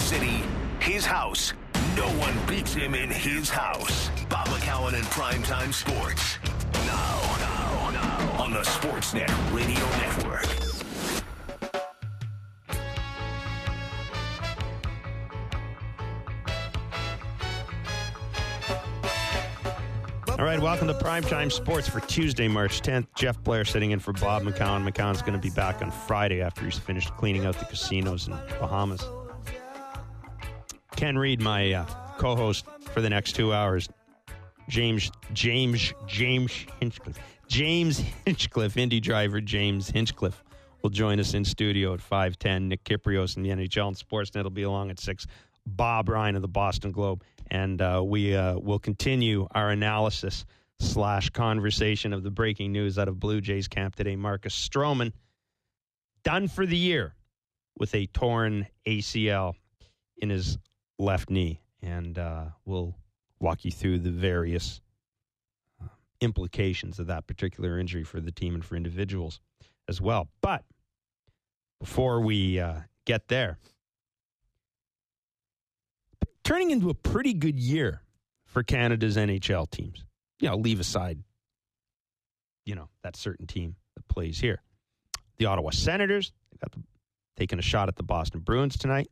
city, his house. No one beats him in his house. Bob McCown in Primetime Sports. Now, on the Sportsnet Radio Network. All right, welcome to Primetime Sports for Tuesday, March 10th. Jeff Blair sitting in for Bob McCown. McCown's going to be back on Friday after he's finished cleaning out the casinos in Bahamas. Ken Reed, my co-host for the next 2 hours. James Hinchcliffe. James Hinchcliffe, Indy driver James Hinchcliffe, will join us in studio at 5:10. Nick Kiprios in the NHL and Sportsnet will be along at 6. Bob Ryan of the Boston Globe. And we will continue our analysis / conversation of the breaking news out of Blue Jays camp today. Marcus Stroman, done for the year with a torn ACL in his left knee. And we'll walk you through the various implications of that particular injury for the team and for individuals as well. But before we get there, turning into a pretty good year for Canada's NHL teams. Leave aside, that certain team that plays here. The Ottawa Senators, taking a shot at the Boston Bruins tonight.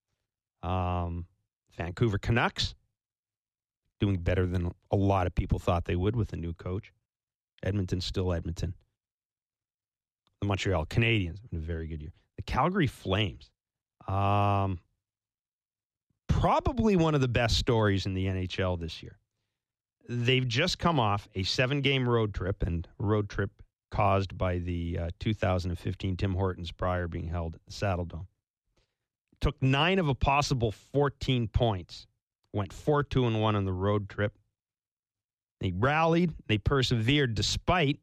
Vancouver Canucks, doing better than a lot of people thought they would with a new coach. Edmonton's still Edmonton. The Montreal Canadiens, having a very good year. The Calgary Flames, probably one of the best stories in the NHL this year. They've just come off a 7-game road trip, and road trip caused by the 2015 Tim Hortons prior being held at the Saddle Dome. Took 9 of a possible 14 points. Went 4-2-1 on the road trip. They rallied. They persevered despite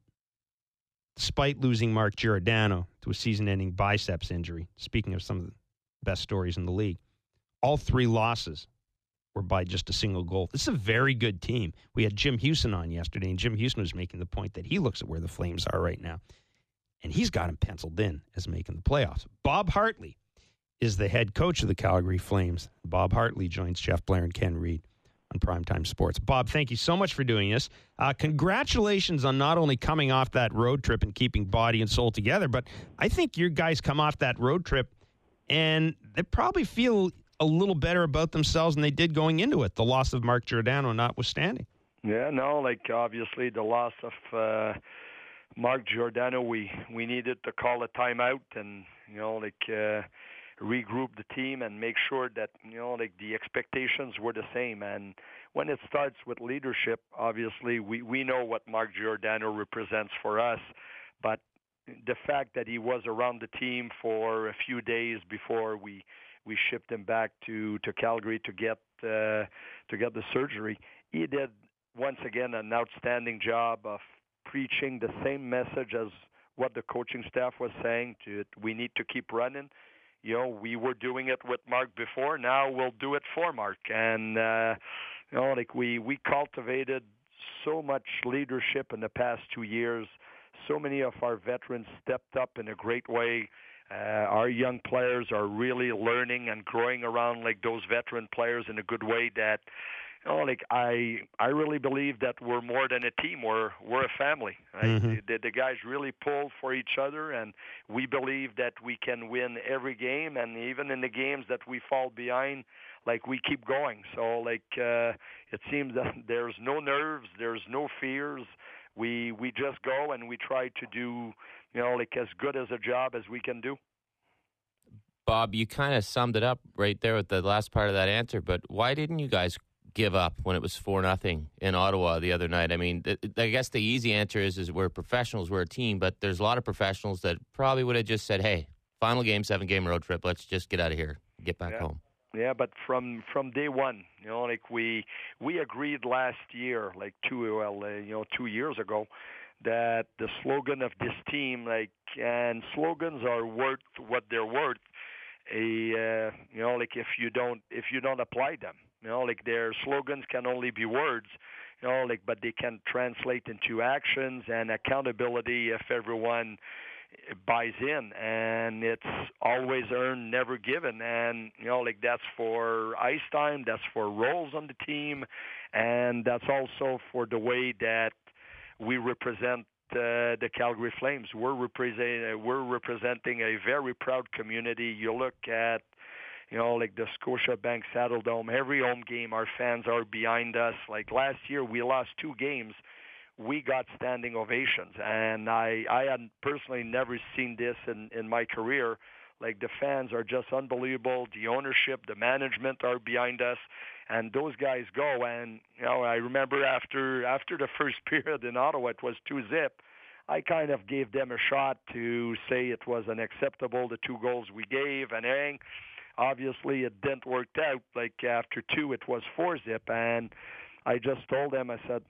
losing Mark Giordano to a season-ending biceps injury. Speaking of some of the best stories in the league. All 3 losses were by just a single goal. This is a very good team. We had Jim Houston on yesterday, and Jim Houston was making the point that he looks at where the Flames are right now, and he's got him penciled in as making the playoffs. Bob Hartley is the head coach of the Calgary Flames. Bob Hartley joins Jeff Blair and Ken Reed on Primetime Sports. Bob, thank you so much for doing this. Congratulations on not only coming off that road trip and keeping body and soul together, but I think your guys come off that road trip and they probably feel a little better about themselves than they did going into it, the loss of Mark Giordano notwithstanding. Yeah, no, obviously the loss of Mark Giordano, we needed to call a timeout and, regroup the team and make sure that, the expectations were the same. And when it starts with leadership, obviously we know what Mark Giordano represents for us, but the fact that he was around the team for a few days before we shipped him back to Calgary to get the surgery. He did, once again, an outstanding job of preaching the same message as what the coaching staff was saying. We need to keep running. We were doing it with Mark before. Now we'll do it for Mark. And, we cultivated so much leadership in the past 2 years. So many of our veterans stepped up in a great way. Our young players are really learning and growing around those veteran players in a good way that, I really believe that we're more than a team. We're a family. Right? Mm-hmm. The guys really pull for each other, and we believe that we can win every game, and even in the games that we fall behind, we keep going. So, it seems that there's no nerves, there's no fears. We just go and we try to do, as good as a job as we can do. Bob, you kind of summed it up right there with the last part of that answer, but why didn't you guys give up when it was 4-0 in Ottawa the other night? I mean, I guess the easy answer is we're professionals, we're a team, but there's a lot of professionals that probably would have just said, hey, final game, 7-game road trip, let's just get out of here, get back home. Yeah, but from day one, we agreed last year, 2 years ago, that the slogan of this team, and slogans are worth what they're worth. If you don't apply them, their slogans can only be words, but they can translate into actions and accountability if everyone buys in, and it's always earned, never given. And that's for ice time, that's for roles on the team, and that's also for the way that we represent the Calgary Flames. We're representing a very proud community. You look at the Scotiabank Saddledome, every home game, our fans are behind us. Like last year, we lost 2 games. We got standing ovations, and I had personally never seen this in my career. Like the fans are just unbelievable. The ownership, the management are behind us, and those guys go. And I remember after the first period in Ottawa, it was 2-0. I kind of gave them a shot to say it was unacceptable, the 2 goals we gave, and obviously it didn't work out. Like after 2, it was 4-0, and I just told them, I said,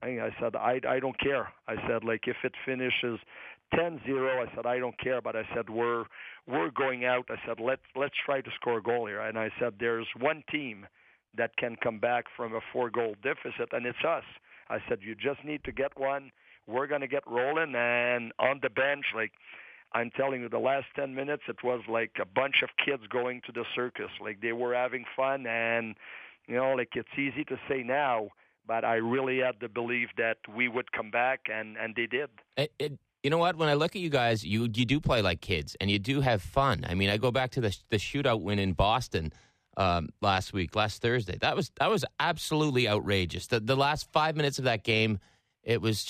I don't care. I said, like, if it finishes 10-0, I said, I don't care. But I said, we're going out. I said, let's try to score a goal here. And I said, there's one team that can come back from a 4-goal deficit, and it's us. I said, you just need to get one. We're going to get rolling. And on the bench, like, I'm telling you, the last 10 minutes, it was like a bunch of kids going to the circus. Like, they were having fun. And, like, it's easy to say now, but I really had the belief that we would come back, and they did. You know what? When I look at you guys, you do play like kids, and you do have fun. I mean, I go back to the shootout win in Boston last Thursday. That was absolutely outrageous. The last 5 minutes of that game, it was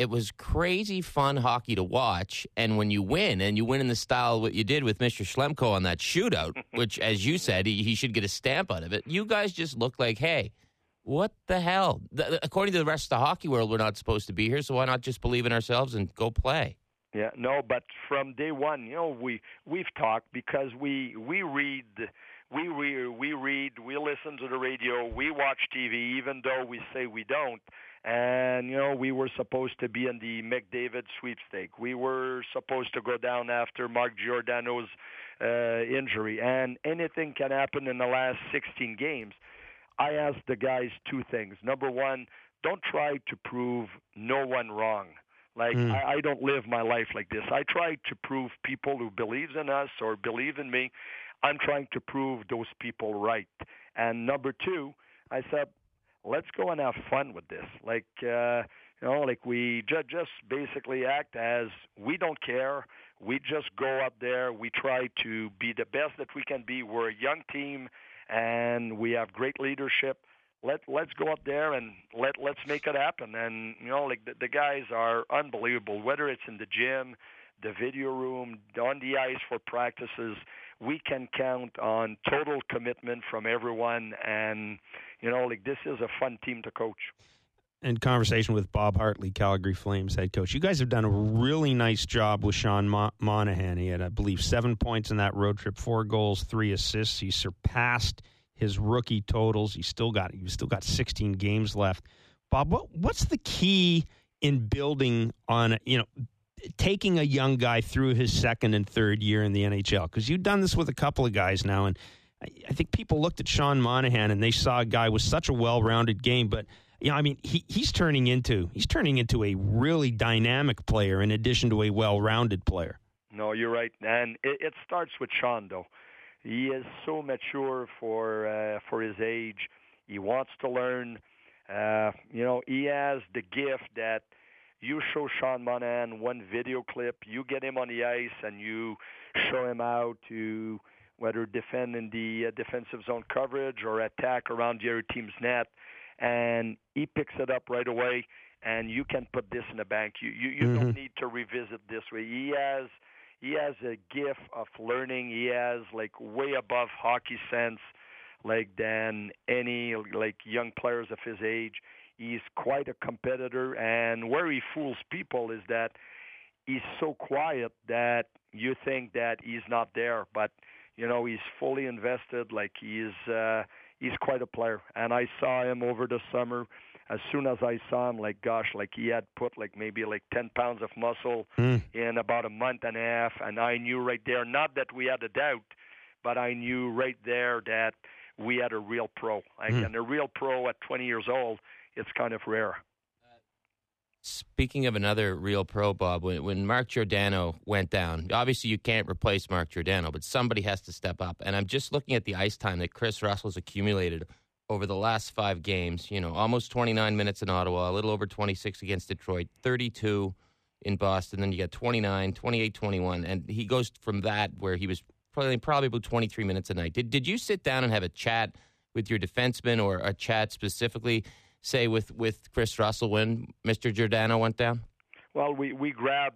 crazy fun hockey to watch. And when you win, and you win in the style what you did with Mr. Schlemko on that shootout, which, as you said, he should get a stamp out of it. You guys just look like, hey, what the hell? According to the rest of the hockey world, we're not supposed to be here, so why not just believe in ourselves and go play? Yeah, no, but from day one, we've talked because we read, we listen to the radio, we watch TV, even though we say we don't. And, we were supposed to be in the McDavid sweepstake. We were supposed to go down after Mark Giordano's injury, and anything can happen in the last 16 games. I asked the guys 2 things. Number one, don't try to prove no one wrong. Like, I don't live my life like this. I try to prove people who believe in us or believe in me, I'm trying to prove those people right. And number 2, I said, let's go and have fun with this. Like, like we just basically act as we don't care. We just go up there. We try to be the best that we can be. We're a young team, and we have great leadership. Let's go up there and let's make it happen. And like the guys are unbelievable. Whether it's in the gym, the video room, on the ice for practices, we can count on total commitment from everyone. And like this is a fun team to coach. In conversation with Bob Hartley, Calgary Flames head coach, you guys have done a really nice job with Sean Monahan. He had, I believe, 7 points in that road trip, 4 goals, 3 assists. He surpassed his rookie totals. You've still got 16 games left. Bob, what's the key in building on, taking a young guy through his second and third year in the NHL? Because you've done this with a couple of guys now, and I think people looked at Sean Monahan and they saw a guy with such a well-rounded game, but he's turning into a really dynamic player in addition to a well-rounded player. No, you're right, and it starts with Sean, though. He is so mature for his age. He wants to learn. He has the gift that you show Sean Monahan one video clip, you get him on the ice, and you show him how to whether defend in the defensive zone coverage or attack around the other team's net, and he picks it up right away, and you can put this in the bank. You don't need to revisit this way. He has a gift of learning. He has like way above hockey sense than any young players of his age. He's quite a competitor, and where he fools people is that he's so quiet that you think that he's not there, but he's fully invested. Like he's quite a player, and I saw him over the summer. As soon as I saw him, he had put maybe 10 pounds of muscle in about a month and a half, and I knew right there, not that we had a doubt, but I knew right there that we had a real pro. And a real pro at 20 years old, it's kind of rare. Speaking of another real pro, Bob, when Mark Giordano went down, obviously you can't replace Mark Giordano, but somebody has to step up. And I'm just looking at the ice time that Chris Russell's accumulated over the last 5 games. You know, almost 29 minutes in Ottawa, a little over 26 against Detroit, 32 in Boston. Then you got 29, 28, 21. And he goes from that where he was probably about 23 minutes a night. Did you sit down and have a chat with your defenseman or a chat specifically, say, with Chris Russell when Mr. Giordano went down? Well, we grabbed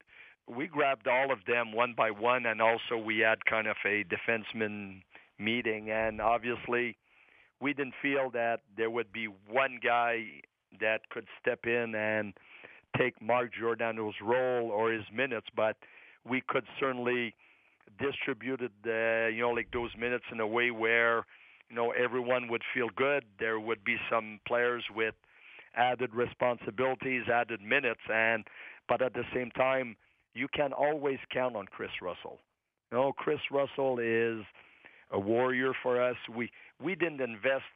all of them one by one, and also we had kind of a defenseman meeting. And obviously, we didn't feel that there would be one guy that could step in and take Mark Giordano's role or his minutes, but we could certainly distribute it, those minutes in a way where everyone would feel good. There would be some players with added responsibilities, added minutes, but at the same time, you can always count on Chris Russell. Chris Russell is a warrior for us. We didn't invest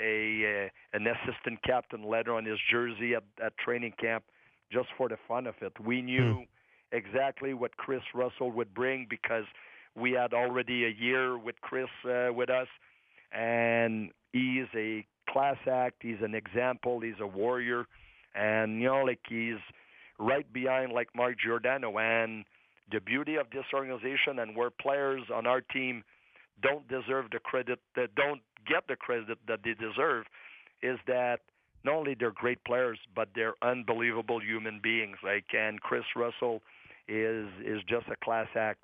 an assistant captain letter on his jersey at training camp just for the fun of it. We knew exactly what Chris Russell would bring because we had already a year with Chris with us. And he's a class act. He's an example. He's a warrior. And, he's right behind, Mark Giordano. And the beauty of this organization and where players on our team don't deserve the credit, that don't get the credit that they deserve, is that not only they're great players, but they're unbelievable human beings. And Chris Russell is just a class act.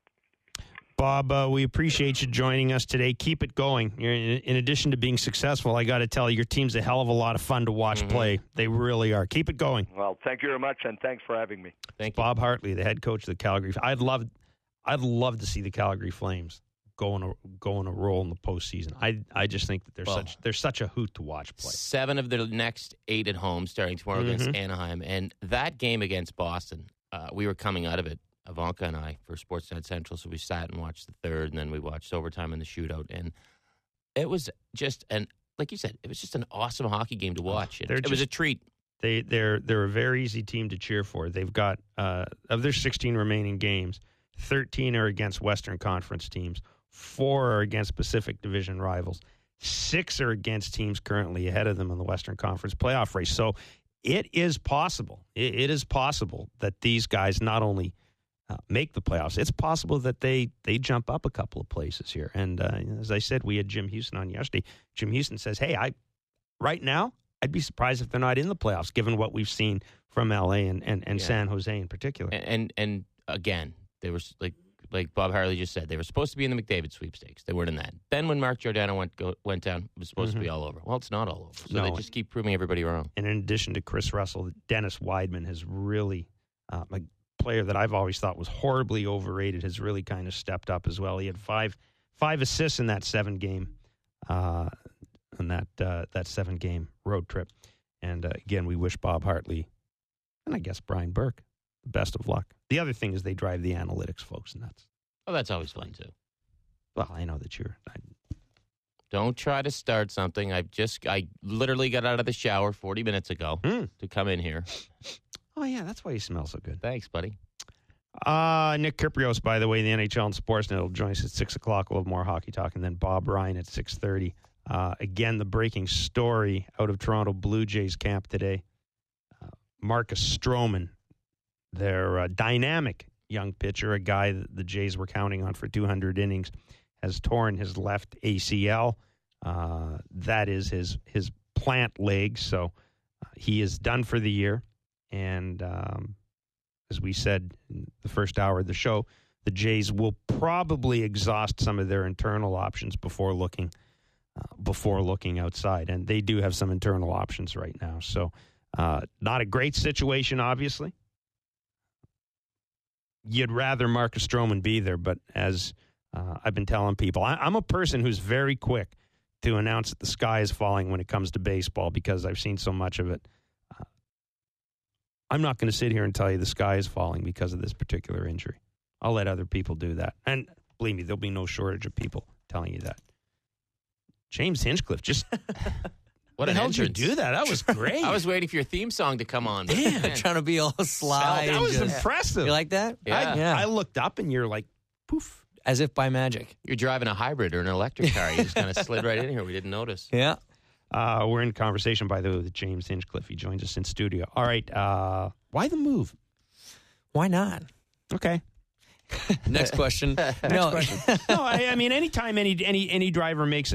Bob, we appreciate you joining us today. Keep it going. In addition to being successful, I got to tell you, your team's a hell of a lot of fun to watch play. They really are. Keep it going. Well, thank you very much, and thanks for having me. Thank you. Bob Hartley, the head coach of the Calgary. I'd love to see the Calgary Flames go on a roll in the postseason. I just think that they're such a hoot to watch play. 7 of the next 8 at home, starting tomorrow against Anaheim, and that game against Boston, we were coming out of it. Ivanka and I for Sportsnet Central, so we sat and watched the third, and then we watched overtime and the shootout, and it was just like you said, it was just an awesome hockey game to watch. It was a treat. They're a very easy team to cheer for. They've got of their 16 remaining games, 13 are against Western Conference teams, 4 are against Pacific Division rivals, 6 are against teams currently ahead of them in the Western Conference playoff race. So it is possible. It is possible that these guys not only make the playoffs, it's possible that they jump up a couple of places here. And as I said, we had Jim Houston on yesterday. Jim Houston says, hey, right now, I'd be surprised if they're not in the playoffs, given what we've seen from L.A. and San Jose in particular. And again, they were like Bob Hartley just said, they were supposed to be in the McDavid sweepstakes. They weren't in that. Then when Mark Giordano went down, it was supposed to be all over. Well, it's not all over. So they just keep proving everybody wrong. And in addition to Chris Russell, Dennis Wideman has really a player that I've always thought was horribly overrated, has really kind of stepped up as well. He had five assists in that 7-game that 7-game road trip. And again, we wish Bob Hartley and I guess Brian Burke the best of luck. The other thing is they drive the analytics folks nuts. Oh, that's always fun too. Well, I know that Don't try to start something. I literally got out of the shower 40 minutes ago to come in here. Oh, yeah, that's why you smell so good. Thanks, buddy. Nick Kyprios, by the way, the NHL and Sportsnet will join us at 6 o'clock. We'll have more hockey talk, and then Bob Ryan at 6:30. Again, the breaking story out of Toronto Blue Jays camp today. Marcus Stroman, their dynamic young pitcher, a guy that the Jays were counting on for 200 innings, has torn his left ACL. That is his plant leg, so he is done for the year. And as we said in the first hour of the show, the Jays will probably exhaust some of their internal options before looking outside. And they do have some internal options right now. So not a great situation, obviously. You'd rather Marcus Stroman be there, but as I've been telling people, I'm a person who's very quick to announce that the sky is falling when it comes to baseball because I've seen so much of it. I'm not going to sit here and tell you the sky is falling because of this particular injury. I'll let other people do that. And believe me, there'll be no shortage of people telling you that. James Hinchcliffe just What the an hell did you entrance. do that? That was great. I was waiting for your theme song to come on. Yeah, trying to be all sly. that and was just- impressive. You like that? Yeah. I looked up and you're like, poof. As if by magic. You're driving a hybrid or an electric car. You just kind of slid right in here. We didn't notice. Yeah. We're in conversation, by the way, with James Hinchcliffe. He joins us in studio. All right. Why the move? Why not? Okay. Next question. No, I mean, anytime any driver makes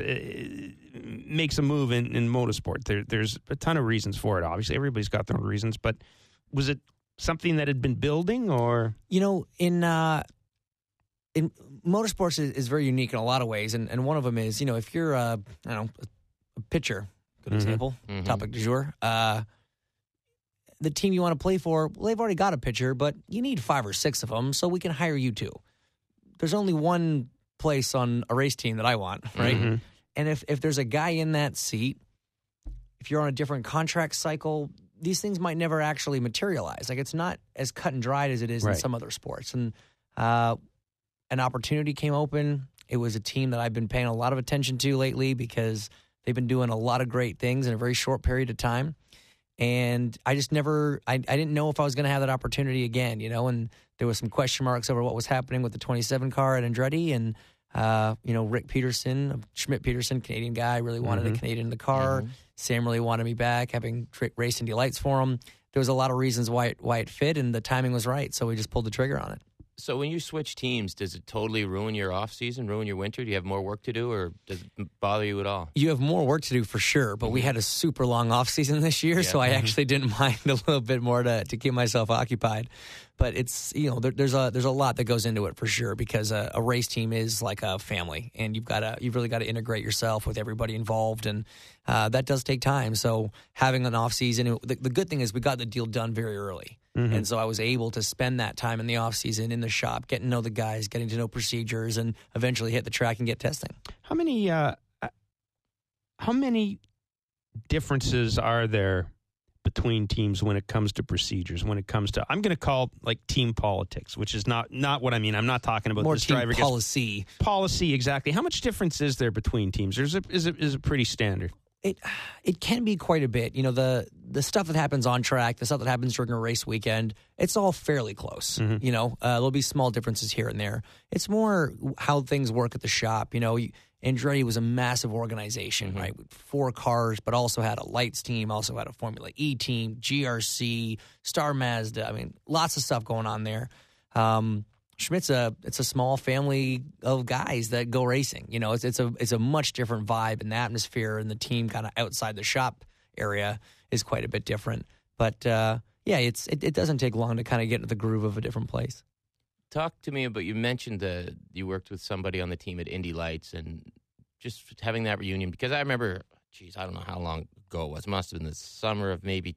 a move in motorsport, there's a ton of reasons for it. Obviously, everybody's got their own reasons. But was it something that had been building, or in motorsports is very unique in a lot of ways, and one of them is if you're a pitcher, good example, topic du jour. The team you want to play for, well, they've already got a pitcher, but you need 5 or 6 of them, so we can hire you too. There's only one place on a race team that I want, right? Mm-hmm. And if there's a guy in that seat, if you're on a different contract cycle, these things might never actually materialize. Like, it's not as cut and dried as it is in some other sports. And an opportunity came open. It was a team that I've been paying a lot of attention to lately because they've been doing a lot of great things in a very short period of time. And I just never, I didn't know if I was going to have that opportunity again, and there was some question marks over what was happening with the 27 car at Andretti. And, Rick Peterson, Schmidt-Peterson, Canadian guy, really wanted a Canadian in the car. Sam really wanted me back, having raced Indy Lights for him. There was a lot of reasons why it fit, and the timing was right. So we just pulled the trigger on it. So when you switch teams, does it totally ruin your off season, ruin your winter? Do you have more work to do, or does it bother you at all? You have more work to do for sure, but we had a super long off season this year, so I actually didn't mind a little bit more to keep myself occupied. But it's there's a lot that goes into it for sure, because a race team is like a family, and you've really got to integrate yourself with everybody involved, and that does take time. So having an off season, the good thing is we got the deal done very early. And so I was able to spend that time in the off season in the shop, getting to know the guys, getting to know procedures, and eventually hit the track and get testing. how many differences are there between teams when it comes to procedures? When it comes to, I'm going to call like team politics, which is not what I mean. I'm not talking about More this team driver policy. Policy, exactly. How much difference is there between teams? Is it pretty standard? It can be quite a bit. The stuff that happens on track, the stuff that happens during a race weekend, it's all fairly close. There'll be small differences here and there. It's more how things work at the shop. Andretti was a massive organization, right? With 4 cars, but also had a lights team, also had a Formula E team, GRC, Star Mazda. I mean, lots of stuff going on there. Schmidt's it's a small family of guys that go racing. It's a much different vibe, and the atmosphere and the team kind of outside the shop area is quite a bit different. But it doesn't take long to kind of get into the groove of a different place. Talk to me about, you mentioned that you worked with somebody on the team at Indy Lights, and just having that reunion, because I remember, I don't know how long ago it was. It must have been the summer of maybe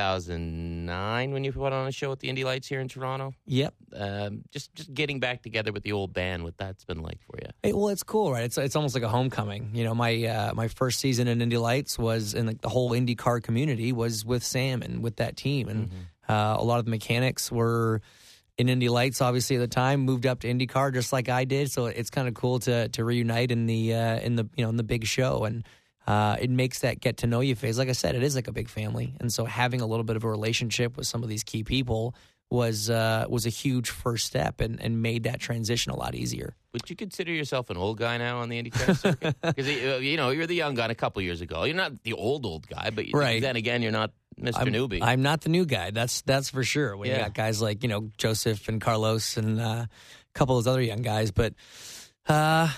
2009 when you put on a show at the Indy Lights here in Toronto. Yep. Just getting back together with the old band, what that's been like for you. Hey, well, it's cool, right? It's almost like a homecoming. My first season in Indy Lights was, and the whole IndyCar community was with Sam and with that team, and a lot of the mechanics were in Indy Lights, obviously at the time, moved up to IndyCar just like I did. So it's kind of cool to reunite in the big show, and it makes that get to know you phase. Like I said, it is like a big family, and so having a little bit of a relationship with some of these key people was a huge first step, and made that transition a lot easier. Would you consider yourself an old guy now on the IndyCar circuit? Because you're the young guy a couple years ago. You're not the old guy, but right. Then again, you're not Mr. Newbie. I'm not the new guy. That's for sure. When you got guys like Joseph and Carlos and a couple of those other young guys, but I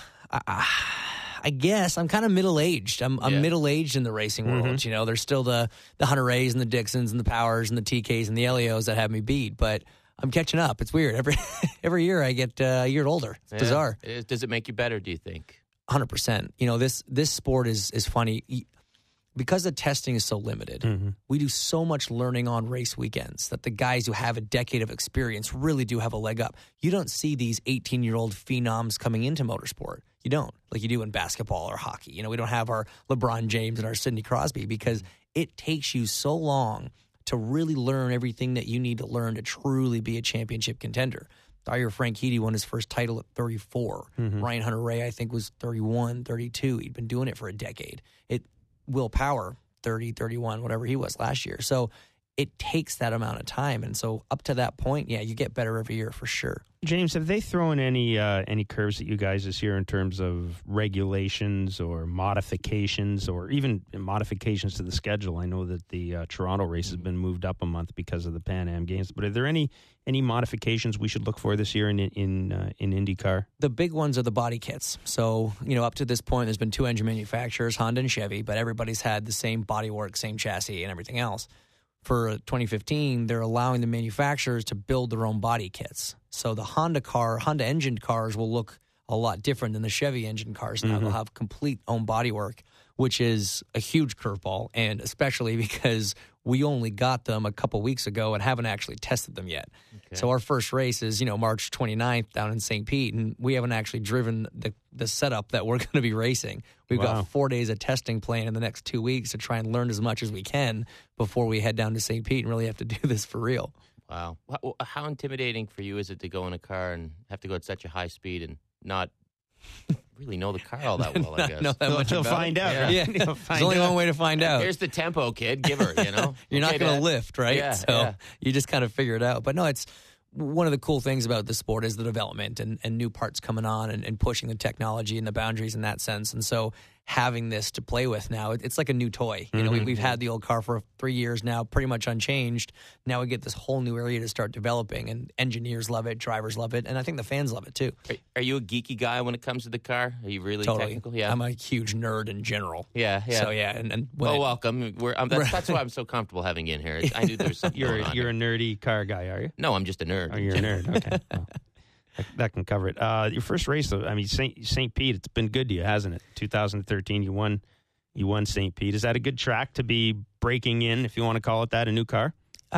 guess I'm kind of middle-aged. I'm middle-aged in the racing world. There's still the Hunter-Rays and the Dixons and the Powers and the TKs and the Elios that have me beat, but I'm catching up. It's weird. Every year I get a year older. It's bizarre. Does it make you better, do you think? 100%. This sport is funny. Because the testing is so limited, we do so much learning on race weekends that the guys who have a decade of experience really do have a leg up. You don't see these 18-year-old phenoms coming into motorsport. You don't, like you do in basketball or hockey. We don't have our LeBron James and our Sidney Crosby, because it takes you so long to really learn everything that you need to learn to truly be a championship contender. Dyer Franchitti won his first title at 34. Ryan Hunter-Reay, I think, was 31, 32. He'd been doing it for a decade. Will Power, 30, 31, whatever he was last year. So it takes that amount of time. And so up to that point, yeah, you get better every year for sure. James, have they thrown any curves at you guys this year in terms of regulations or modifications or even modifications to the schedule? I know that the Toronto race has been moved up a month because of the Pan Am Games, but are there any modifications we should look for this year in IndyCar? The big ones are the body kits. So, up to this point, there's been 2 engine manufacturers, Honda and Chevy, but everybody's had the same bodywork, same chassis, and everything else. For 2015, they're allowing the manufacturers to build their own body kits. So the Honda engined cars will look a lot different than the Chevy engine cars. Now they'll have complete own bodywork, which is a huge curveball, and especially because we only got them a couple weeks ago and haven't actually tested them yet. Okay. So our first race is, March 29th down in St. Pete, and we haven't actually driven the setup that we're going to be racing. We've got 4 days of testing planned in the next 2 weeks to try and learn as much as we can before we head down to St. Pete and really have to do this for real. Wow. How intimidating for you is it to go in a car and have to go at such a high speed and not really know the car all that well, I guess? Know that much He'll find out. Yeah. Right? There's only one way to find out. Here's the tempo, kid. Give her, You're not going to lift, right? Yeah, so you just kind of figure it out. But no, it's one of the cool things about the sport is the development and new parts coming on and pushing the technology and the boundaries in that sense. And so having this to play with now, it's like a new toy. We've had the old car for 3 years now, pretty much unchanged. Now we get this whole new area to start developing, and engineers love it, drivers love it, and I think the fans love it too. Are you a geeky guy when it comes to the car? Are you really totally technical? Yeah, I'm a huge nerd in general. Yeah. So and welcome. That's why I'm so comfortable having you in here. I knew there was something. You're a nerdy car guy, are you? No, I'm just a nerd. Oh, you're a nerd. Okay. Well, that can cover it. Your first race, though, St. Pete, it's been good to you, hasn't it? 2013, you won St. Pete. Is that a good track to be breaking in, if you want to call it that, a new car?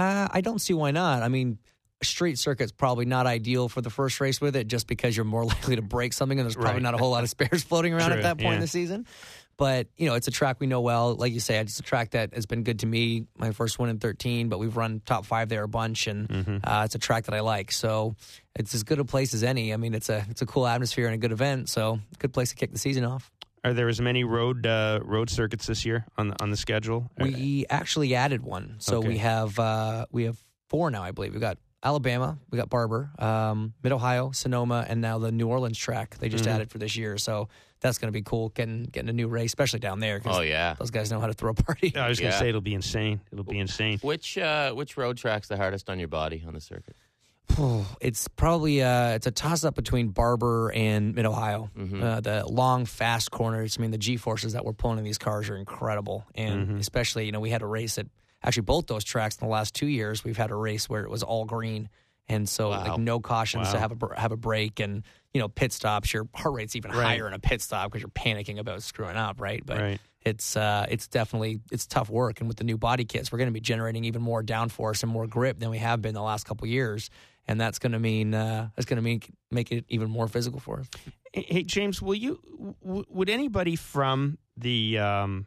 I don't see why not. Street circuit's probably not ideal for the first race with it, just because you're more likely to break something, and there's probably not a whole lot of spares floating around at that point in the season. But, it's a track we know well. Like you say, it's a track that has been good to me. My first one in 13, but we've run top 5 there a bunch, and it's a track that I like. So it's as good a place as any. It's a cool atmosphere and a good event, so good place to kick the season off. Are there as many road circuits this year on the schedule? We actually added one, so we have 4 now, I believe. We've got Alabama, we got Barber, Mid-Ohio, Sonoma, and now the New Orleans track they just added for this year. So that's going to be cool, getting a new race, especially down there. Those guys know how to throw a party. I was going to say it'll be insane. It'll be insane. Which road track's the hardest on your body on the circuit? It's probably it's a toss-up between Barber and Mid-Ohio. The long, fast corners. The G-forces that we're pulling in these cars are incredible. And especially, we had a race at actually both those tracks in the last 2 years. We've had a race where it was all green. And so no cautions to have a break, and pit stops. Your heart rate's even higher in a pit stop because you're panicking about screwing up, right? But it's definitely tough work. And with the new body kits, we're going to be generating even more downforce and more grip than we have been the last couple of years, and that's going to make it even more physical for us. Hey James, would anybody from the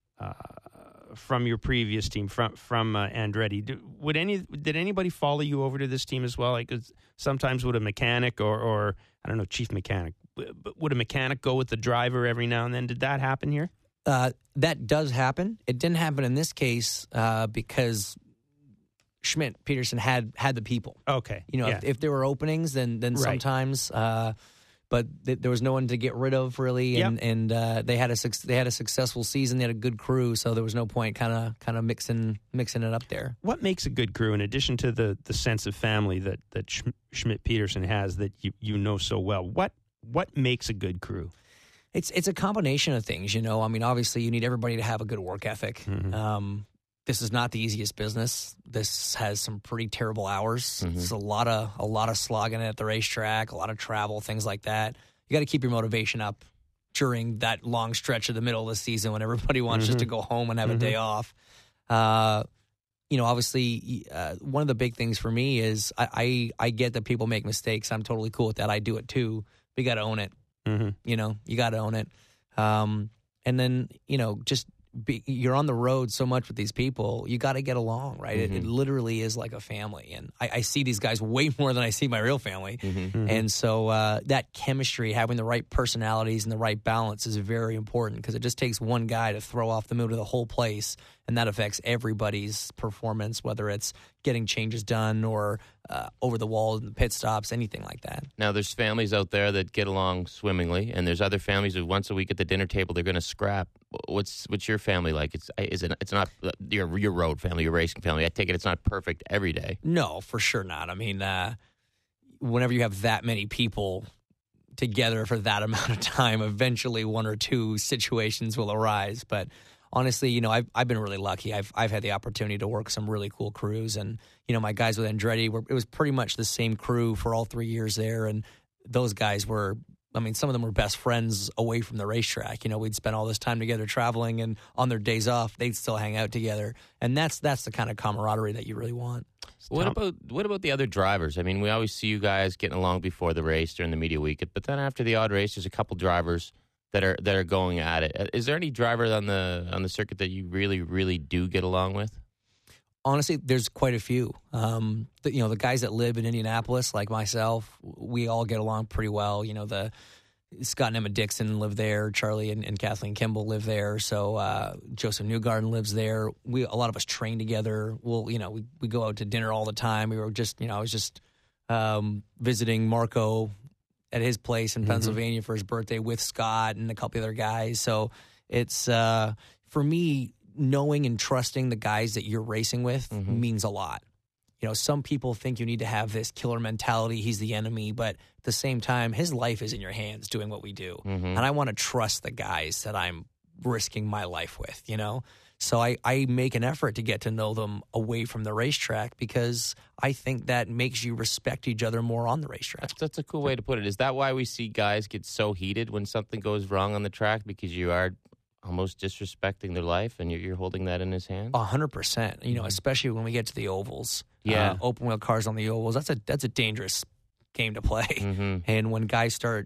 from your previous team, from Andretti, did anybody follow you over to this team as well? Like, sometimes would a mechanic or I don't know, chief mechanic, but would a mechanic go with the driver every now and then? Did that happen here? That does happen. It didn't happen in this case because Schmidt Peterson had the people. Okay, if there were openings, then sometimes. But there was no one to get rid of, really, and they had a successful season. They had a good crew, so there was no point kind of mixing it up there. What makes a good crew, in addition to the sense of family that Schmidt Peterson has that you know so well? What makes a good crew? It's a combination of things, obviously you need everybody to have a good work ethic. This is not the easiest business. This has some pretty terrible hours. It's a lot of slogging at the racetrack, a lot of travel, things like that. You got to keep your motivation up during that long stretch of the middle of the season when everybody wants just to go home and have a day off. Obviously, one of the big things for me is I get that people make mistakes. I'm totally cool with that. I do it too. But you got to own it. You got to own it. And then, just you're on the road so much with these people, you got to get along, right? It literally is like a family. And I see these guys way more than I see my real family. And so that chemistry, having the right personalities and the right balance is very important, because it just takes one guy to throw off the mood of the whole place, and that affects everybody's performance, whether it's getting changes done or over the wall in the pit stops, anything like that. Now, there's families out there that get along swimmingly, and there's other families who once a week at the dinner table they're going to scrap. What's your family like? It's not your road family, your racing family. I take it it's not perfect every day. No, for sure not. I mean, whenever you have that many people together for that amount of time, eventually one or two situations will arise. But honestly, you know, I've been really lucky. I've had the opportunity to work some really cool crews, and you know, my guys with Andretti it was pretty much the same crew for all 3 years there, and those guys were. I mean, some of them were best friends away from the racetrack. You know, we'd spend all this time together traveling, and on their days off, they'd still hang out together. And that's the kind of camaraderie that you really want. What about the other drivers? I mean, we always see you guys getting along before the race during the media week, but then after the odd race, there's a couple drivers that are going at it. Is there any driver on the circuit that you really, really do get along with? Honestly, there's quite a few. The guys that live in Indianapolis, like myself, we all get along pretty well. You know, the Scott and Emma Dixon live there. Charlie and Kathleen Kimball live there. So Joseph Newgarden lives there. A lot of us train together. We go out to dinner all the time. We were just, I was just visiting Marco at his place in Pennsylvania for his birthday with Scott and a couple other guys. So it's for me, knowing and trusting the guys that you're racing with means a lot. You know, some people think you need to have this killer mentality. He's the enemy, but at the same time, his life is in your hands doing what we do. And I want to trust the guys that I'm risking my life with, you know? So I make an effort to get to know them away from the racetrack, because I think that makes you respect each other more on the racetrack. That's a cool way to put it. Is that why we see guys get so heated when something goes wrong on the track? Because you are almost disrespecting their life, and you're holding that in his hand? 100%. You know, especially when we get to the ovals. Yeah. Open wheel cars on the ovals, that's a dangerous game to play. And when guys start,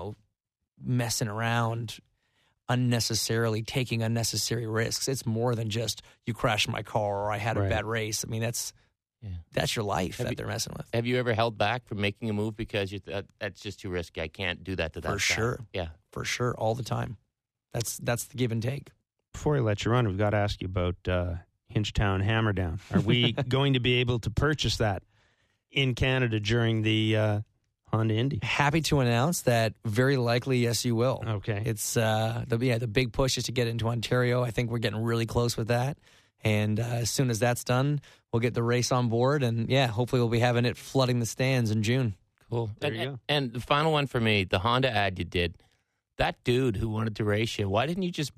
messing around unnecessarily, taking unnecessary risks, it's more than just you crashed my car or I had a bad race. I mean, that's your life they're messing with. Have you ever held back from making a move because that's just too risky? I can't do that to that guy. For sure. Yeah. For sure. All the time. That's the give and take. Before I let you run, we've got to ask you about Hinchtown Hammerdown. Are we going to be able to purchase that in Canada during the Honda Indy? Happy to announce that very likely, yes, you will. Okay. It's the big push is to get into Ontario. I think we're getting really close with that. And as soon as that's done, we'll get the race on board. And, hopefully we'll be having it flooding the stands in June. Cool. There you go. And the final one for me, the Honda ad you did, that dude who wanted to race you, why didn't you just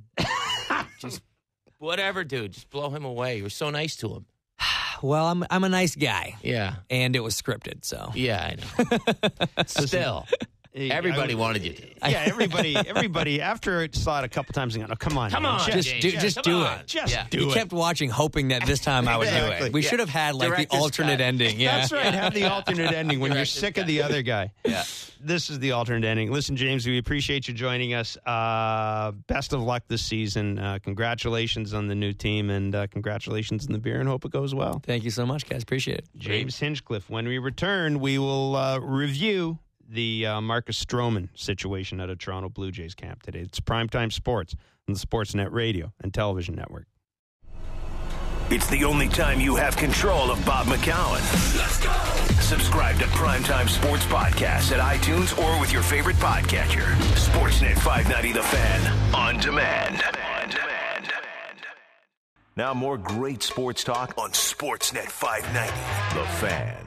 whatever, dude, just blow him away? You were so nice to him. Well, I'm a nice guy. Yeah. And it was scripted, so. Yeah, I know. Still. Everybody wanted you to. Yeah, everybody after it saw it a couple times and go, "No, come on, just do it. Just do it." You kept watching, hoping that this time I would do it. We should have had the alternate ending. Yeah, that's right. Have the alternate ending when you're sick of the other guy. Yeah, this is the alternate ending. Listen, James, we appreciate you joining us. Best of luck this season. Congratulations on the new team, and congratulations on the beer, and hope it goes well. Thank you so much, guys. Appreciate it. James Hinchcliffe. When we return, we will review the Marcus Stroman situation at a Toronto Blue Jays camp today. It's Primetime Sports on the Sportsnet Radio and Television Network. It's the only time you have control of Bob McCown. Let's go! Subscribe to Primetime Sports Podcasts at iTunes or with your favorite podcatcher. Sportsnet 590 The Fan. On demand. Now more great sports talk on Sportsnet 590 The Fan.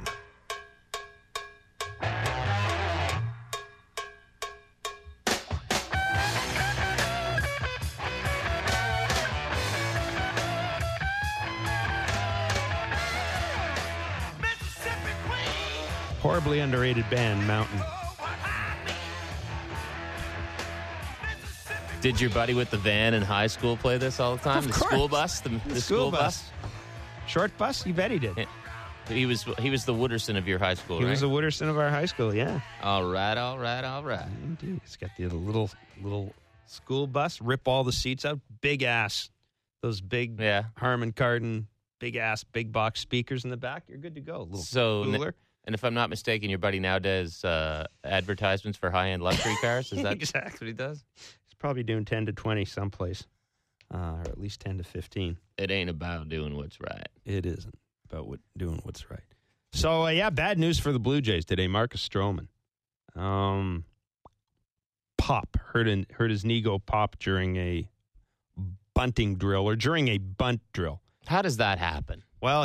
Horribly underrated band, Mountain. Did your buddy with the van in high school play this all the time? Of course. School bus? The school bus? Short bus? You bet he did. Yeah. He was the Wooderson of your high school, He right? was the Wooderson of our high school, yeah. All right. Indeed. He's got the little school bus, rip all the seats out, big ass those big Harman Kardon, big-ass, big-box speakers in the back, you're good to go. A little cooler. And if I'm not mistaken, your buddy now does advertisements for high-end luxury cars? Is that exactly what he does? He's probably doing 10 to 20 someplace, or at least 10 to 15. It ain't about doing what's right. It isn't about doing what's right. So, bad news for the Blue Jays today. Marcus Stroman. Hurt his knee go pop during a bunting drill or during a bunt drill. How does that happen? Well,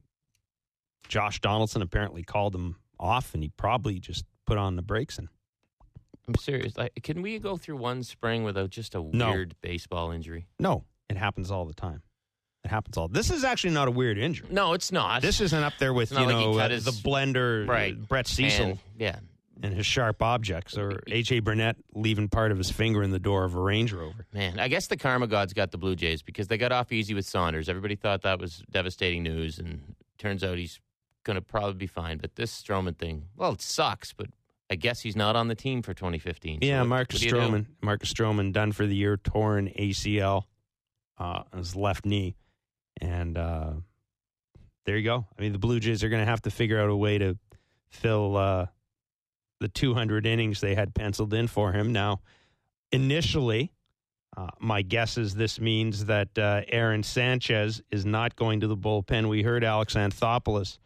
Josh Donaldson apparently called him off, and he probably just put on the brakes. And I'm serious. Can we go through one spring without just a weird baseball injury? No, it happens all the time. This is actually not a weird injury. No, it's not. This isn't up there with the blender, Brett Cecil, and his sharp objects, or A.J. Burnett leaving part of his finger in the door of a Range Rover. Man, I guess the karma gods got the Blue Jays because they got off easy with Saunders. Everybody thought that was devastating news, and turns out he's going to probably be fine. But this Stroman thing, well, it sucks, but I guess he's not on the team for 2015. Yeah, so Marcus Stroman done for the year, torn ACL on his left knee. And there you go. I mean, the Blue Jays are going to have to figure out a way to fill the 200 innings they had penciled in for him. Now, initially, my guess is this means that Aaron Sanchez is not going to the bullpen. We heard Alex Anthopoulos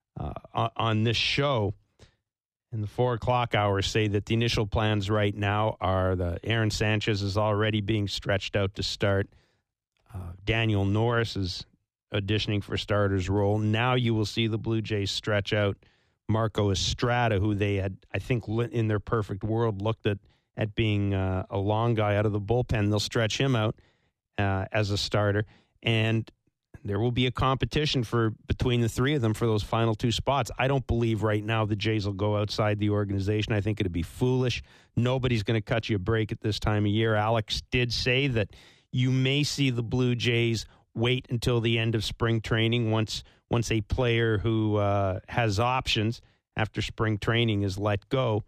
on this show in the 4 o'clock hour say that the initial plans right now are Aaron Sanchez is already being stretched out to start. Daniel Norris is auditioning for starter's role. Now you will see the Blue Jays stretch out Marco Estrada, who they had, I think, in their perfect world, looked at being a long guy out of the bullpen. They'll stretch him out as a starter, and there will be a competition between the three of them for those final 2 spots. I don't believe right now the Jays will go outside the organization. I think it'd be foolish. Nobody's going to cut you a break at this time of year. Alex did say that you may see the Blue Jays wait until the end of spring training once a player who has options after spring training is let go,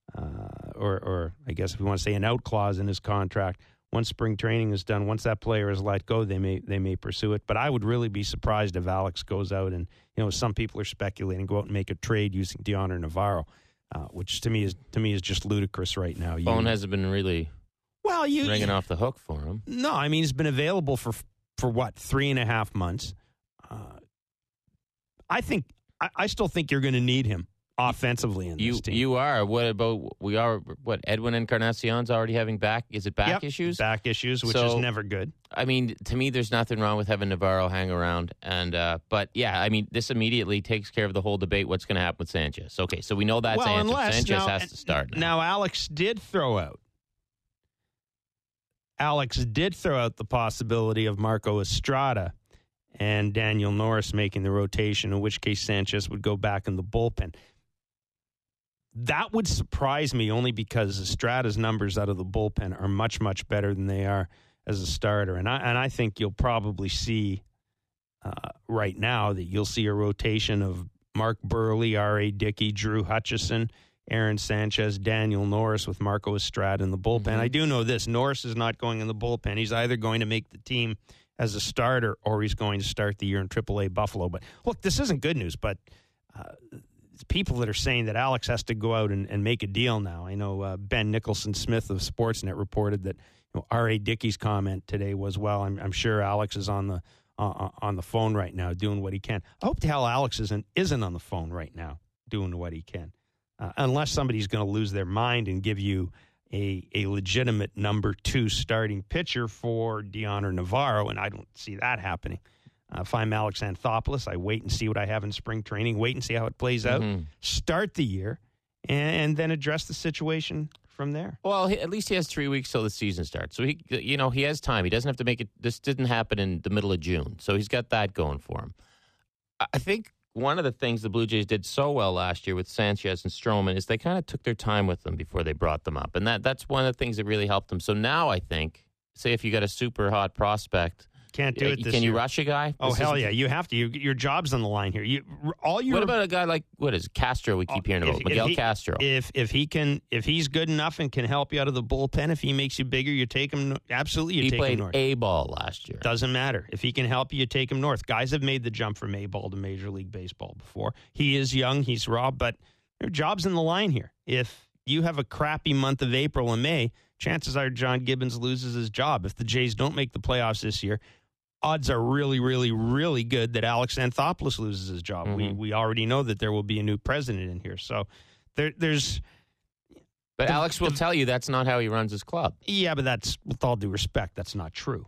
or I guess if we want to say an out clause in his contract. Once spring training is done, once that player is let go, they may pursue it. But I would really be surprised if Alex goes out and, some people are speculating, go out and make a trade using Dioner Navarro, which to me is just ludicrous right now. Phone hasn't been really ringing off the hook for him. No, I mean, he's been available for what, 3.5 months. I still think you're going to need him offensively in this team. You are. What about Edwin Encarnacion's already having back issues? Back issues, which is never good. I mean, to me, there's nothing wrong with having Navarro hang around. And but yeah, I mean, this immediately takes care of the whole debate. What's going to happen with Sanchez? Okay, so we know that's Sanchez has to start now. Alex did throw out the possibility of Marco Estrada and Daniel Norris making the rotation, in which case Sanchez would go back in the bullpen. That would surprise me only because Estrada's numbers out of the bullpen are much, much better than they are as a starter. And I think you'll probably see right now that you'll see a rotation of Mark Burley, R.A. Dickey, Drew Hutchison, Aaron Sanchez, Daniel Norris with Marco Estrada in the bullpen. Mm-hmm. I do know this. Norris is not going in the bullpen. He's either going to make the team as a starter or he's going to start the year in AAA Buffalo. But, look, this isn't good news, but it's people that are saying that Alex has to go out and make a deal now. I know Ben Nicholson-Smith of Sportsnet reported that R.A. Dickey's comment today was, well, I'm sure Alex is on the phone right now doing what he can. I hope the hell Alex isn't on the phone right now doing what he can. Unless somebody's going to lose their mind and give you a legitimate number 2 starting pitcher for Dioner Navarro, and I don't see that happening. If I'm Alex Anthopoulos, I wait and see what I have in spring training, wait and see how it plays out, start the year, and then address the situation from there. Well, at least he has 3 weeks till the season starts. So, he has time. He doesn't have to make it. This didn't happen in the middle of June, so he's got that going for him. I think one of the things the Blue Jays did so well last year with Sanchez and Stroman is they kind of took their time with them before they brought them up. And that's one of the things that really helped them. So now I think, say if you got a super hot prospect Can't do it this Can you year. rush a guy? Oh, hell yeah. You have to. Your job's on the line here. What about a guy like, what is it, Castro we keep hearing about? Miguel Castro. If he's good enough and can help you out of the bullpen, if he makes you bigger, you take him. Absolutely, you take him north. He played A-ball last year. Doesn't matter. If he can help you, you take him north. Guys have made the jump from A-ball to Major League Baseball before. He is young. He's raw, but their job's in the line here. If you have a crappy month of April and May, chances are John Gibbons loses his job. If the Jays don't make the playoffs this year, odds are really, really, really good that Alex Anthopoulos loses his job. Mm-hmm. We already know that there will be a new president in here. So there's... But Alex will tell you that's not how he runs his club. Yeah, but that's, with all due respect, that's not true.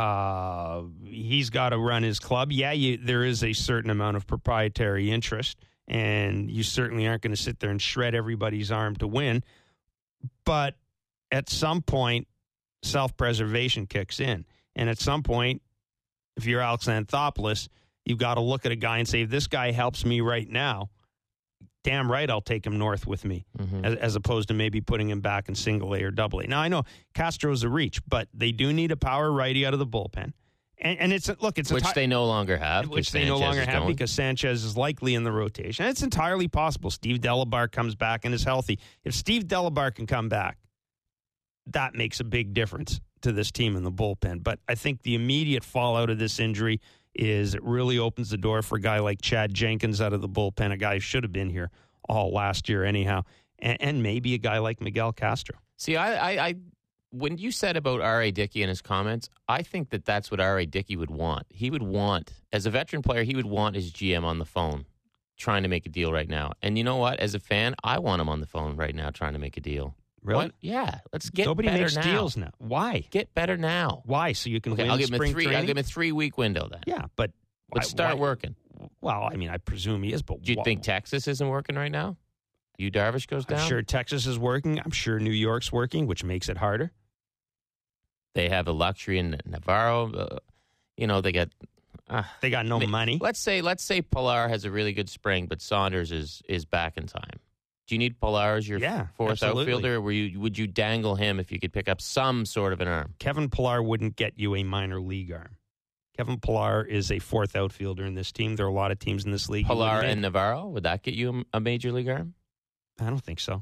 He's got to run his club. Yeah, there is a certain amount of proprietary interest, and you certainly aren't going to sit there and shred everybody's arm to win. But at some point, self-preservation kicks in. And at some point, if you're Alex Anthopoulos, you've got to look at a guy and say, if this guy helps me right now, damn right I'll take him north with me, as opposed to maybe putting him back in single A or double A. Now, I know Castro's a reach, but they do need a power righty out of the bullpen. And it's which they no longer have. Which they no longer have because Sanchez is likely in the rotation. And it's entirely possible Steve Delabar comes back and is healthy. If Steve Delabar can come back, that makes a big difference to this team in the bullpen. But I think the immediate fallout of this injury is it really opens the door for a guy like Chad Jenkins out of the bullpen, a guy who should have been here all last year anyhow, and maybe a guy like Miguel Castro. See, I when you said about R.A. Dickey and his comments, I think that's what R.A. Dickey would want. He would want, as a veteran player, he would want his GM on the phone trying to make a deal right now. And you know what? As a fan, I want him on the phone right now trying to make a deal. Really? What? Yeah. Let's get Nobody better makes now. deals now. Why? Get better now. Why? So you can win I'll give him spring training? I'll give him a 3-week window then. Yeah, but start working. Well, I mean, I presume he is, but do you think Texas isn't working right now? Yu Darvish goes down? I'm sure Texas is working. I'm sure New York's working, which makes it harder. They have a luxury in Navarro. They got no money. Let's say Pilar has a really good spring, but Saunders is back in time. Do you need Pilar as your fourth outfielder, or would you dangle him if you could pick up some sort of an arm? Kevin Pilar wouldn't get you a minor league arm. Kevin Pilar is a fourth outfielder in this team. There are a lot of teams in this league. Pilar and Navarro, would that get you a major league arm? I don't think so.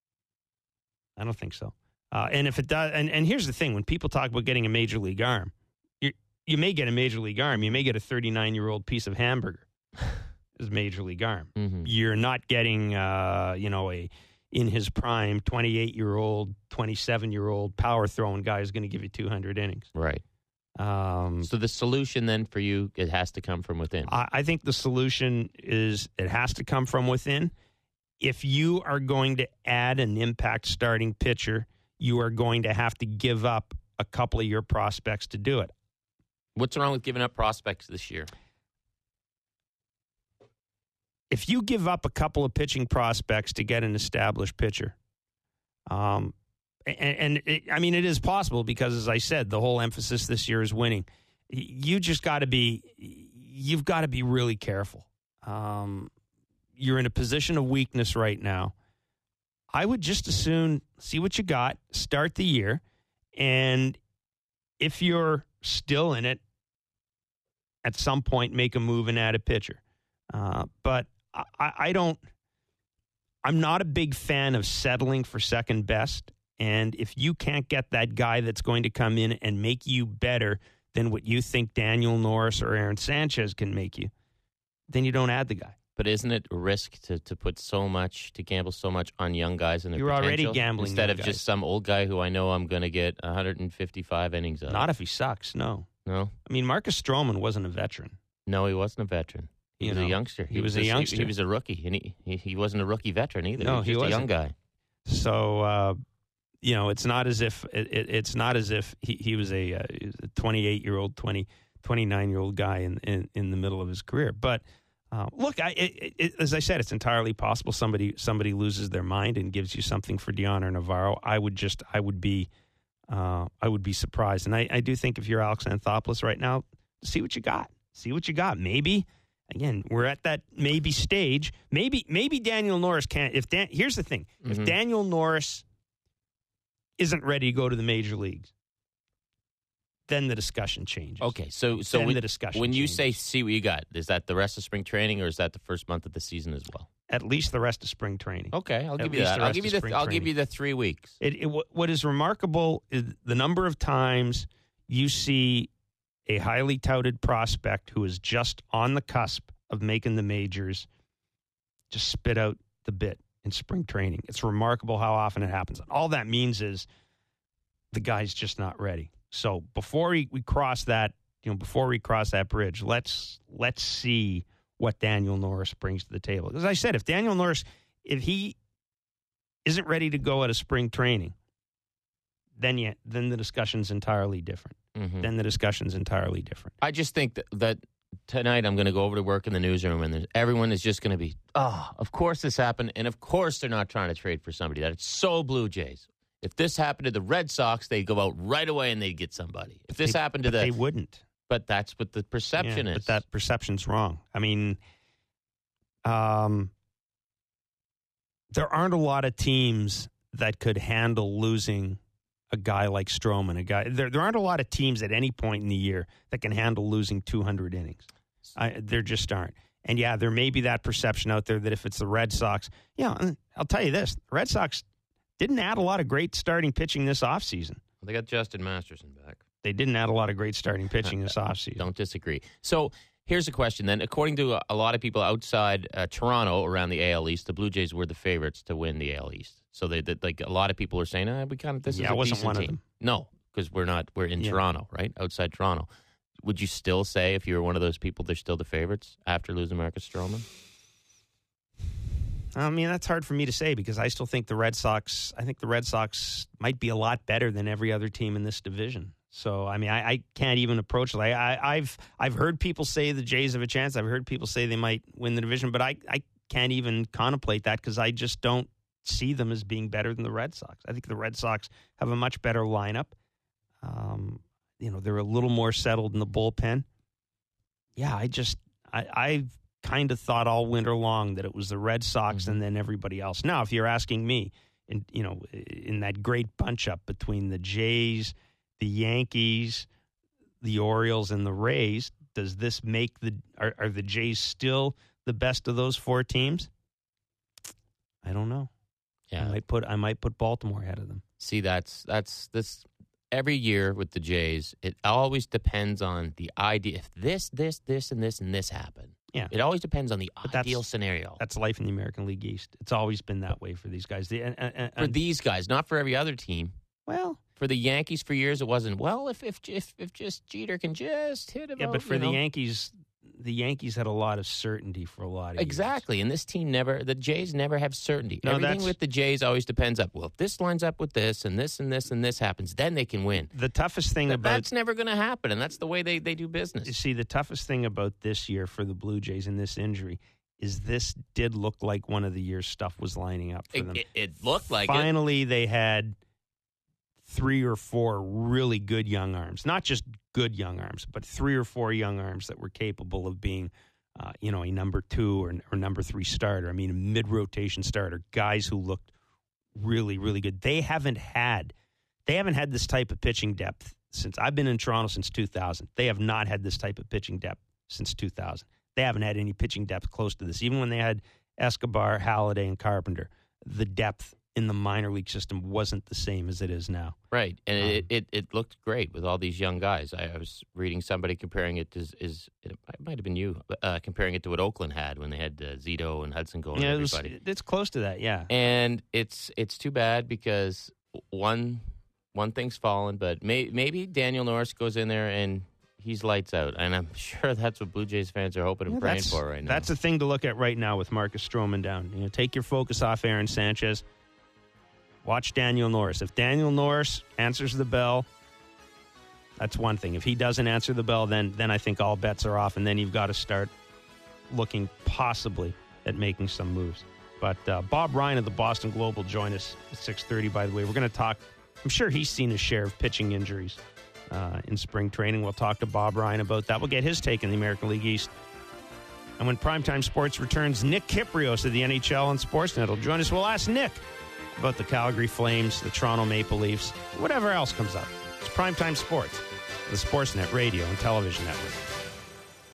And if it does, and here's the thing: when people talk about getting a major league arm, you may get a major league arm. You may get a 39-year-old piece of hamburger as major league arm. Mm-hmm. You're not getting, a in his prime 28-year-old, 27-year-old power throwing guy who's going to give you 200 innings. Right. So the solution then for you, it has to come from within. I think the solution is it has to come from within. If you are going to add an impact starting pitcher, you are going to have to give up a couple of your prospects to do it. What's wrong with giving up prospects this year? If you give up a couple of pitching prospects to get an established pitcher, it is possible because, as I said, the whole emphasis this year is winning. You've got to be really careful. You're in a position of weakness right now. I would just as soon see what you got, start the year, and if you're still in it, at some point make a move and add a pitcher. But I'm not a big fan of settling for second best. And if you can't get that guy that's going to come in and make you better than what you think Daniel Norris or Aaron Sanchez can make you, then you don't add the guy. But isn't it a risk to put so much, to gamble so much on young guys and their potential? You're already gambling instead of guys. Just some old guy who I know I'm going to get 155 innings of. Not if he sucks, no. No? I mean, Marcus Stroman wasn't a veteran. No, he wasn't a veteran. He was a youngster. He was a youngster. He was a rookie, and he wasn't a rookie veteran either. No, he was just a young guy. So, it's not as if he was a 28-year-old, 29-year-old guy in the middle of his career. But look, as I said, it's entirely possible somebody loses their mind and gives you something for Dion or Navarro. I would be surprised, and I do think if you're Alex Anthopoulos right now, see what you got. Maybe. Again, we're at that maybe stage. Maybe Daniel Norris can't. Here's the thing: if Daniel Norris isn't ready to go to the major leagues, then the discussion changes. Okay, so then the discussion when you changes. say see what you got, is that the rest of spring training or is that the first month of the season as well? At least the rest of spring training. Okay, I'll At give you least that. the I'll rest give of you spring I'll give training. you the 3 weeks. What is remarkable is the number of times you see a highly touted prospect who is just on the cusp of making the majors just spit out the bit in spring training. It's remarkable how often it happens. And all that means is the guy's just not ready. So before we cross that, before we cross that bridge, let's see what Daniel Norris brings to the table. As I said, if Daniel Norris, if he isn't ready to go out of spring training, then the discussion's entirely different. Mm-hmm. Then the discussion's entirely different. I just think that tonight I'm going to go over to work in the newsroom and everyone is just going to be, of course this happened, and of course they're not trying to trade for somebody. That it's so Blue Jays. If this happened to the Red Sox, they'd go out right away and they'd get somebody. If this happened to they wouldn't. But that's what the perception is. But that perception's wrong. I mean, there aren't a lot of teams that could handle losing a guy like Stroman. There aren't a lot of teams at any point in the year that can handle losing 200 innings. There just aren't. And there may be that perception out there that if it's the Red Sox, I'll tell you this: the Red Sox didn't add a lot of great starting pitching this offseason. They got Justin Masterson back. They didn't add a lot of great starting pitching this offseason. Don't disagree. So here's a question then. According to a lot of people outside Toronto around the AL East, the Blue Jays were the favorites to win the AL East. So they like a lot of people are saying, this is a wasn't decent one team. of them. No, because we're in Toronto, right? Outside Toronto. Would you still say if you were one of those people, they're still the favorites after losing Marcus Stroman? I mean, that's hard for me to say because I still think the Red Sox might be a lot better than every other team in this division. So, I mean, I can't even approach it. I've heard people say the Jays have a chance. I've heard people say they might win the division, but I can't even contemplate that because I just don't see them as being better than the Red Sox. I think the Red Sox have a much better lineup. They're a little more settled in the bullpen. Yeah, I've kind of thought all winter long that it was the Red Sox and then everybody else. Now, if you're asking me, in that great bunch up between the Jays, the Yankees, the Orioles, and the Rays, does this make are the Jays still the best of those four teams? I don't know. Yeah, I might put Baltimore ahead of them. See, that's this. Every year with the Jays, it always depends on the idea. If this, and this happen. Yeah. It always depends on the ideal scenario. That's life in the American League East. It's always been that way for these guys. For these guys, not for every other team. Well, for the Yankees for years, it wasn't, if just Jeter can just hit him. Yeah, but for the Yankees had a lot of certainty for a lot of Exactly. years. And this team the Jays never have certainty. No, Everything with the Jays always depends up. Well, if this lines up with this and this and this and this happens, then they can win. The toughest thing that's never going to happen, and that's the way they do business. You see, the toughest thing about this year for the Blue Jays and this injury is this did look like one of the years stuff was lining up for them. It looked like Finally, they had 3 or 4 really good young arms. Not just good young arms, but 3 or 4 young arms that were capable of being, a number 2 or number 3 starter. I mean, a mid-rotation starter. Guys who looked really, really good. They haven't had this type of pitching depth since I've been in Toronto since 2000. They have not had this type of pitching depth since 2000. They haven't had any pitching depth close to this. Even when they had Escobar, Halladay, and Carpenter, the depth in the minor league system wasn't the same as it is now. Right, and it looked great with all these young guys. I was reading somebody comparing it it might have been you, comparing it to what Oakland had when they had Zito and Hudson going. Yeah, everybody. It's close to that, yeah. And it's too bad because one thing's fallen, but maybe Daniel Norris goes in there and he's lights out, and I'm sure that's what Blue Jays fans are hoping and praying for right now. That's the thing to look at right now with Marcus Stroman down. Take your focus off Aaron Sanchez. Watch Daniel Norris. If Daniel Norris answers the bell, that's one thing. If he doesn't answer the bell, then I think all bets are off, and then you've got to start looking possibly at making some moves. But Bob Ryan of the Boston Globe will join us at 6:30, by the way. We're going to talk. I'm sure he's seen his share of pitching injuries in spring training. We'll talk to Bob Ryan about that. We'll get his take in the American League East. And when Primetime Sports returns, Nick Kyprios of the NHL and Sportsnet will join us. We'll ask Nick about the Calgary Flames, the Toronto Maple Leafs, whatever else comes up. It's Primetime Sports the Sportsnet radio and television network.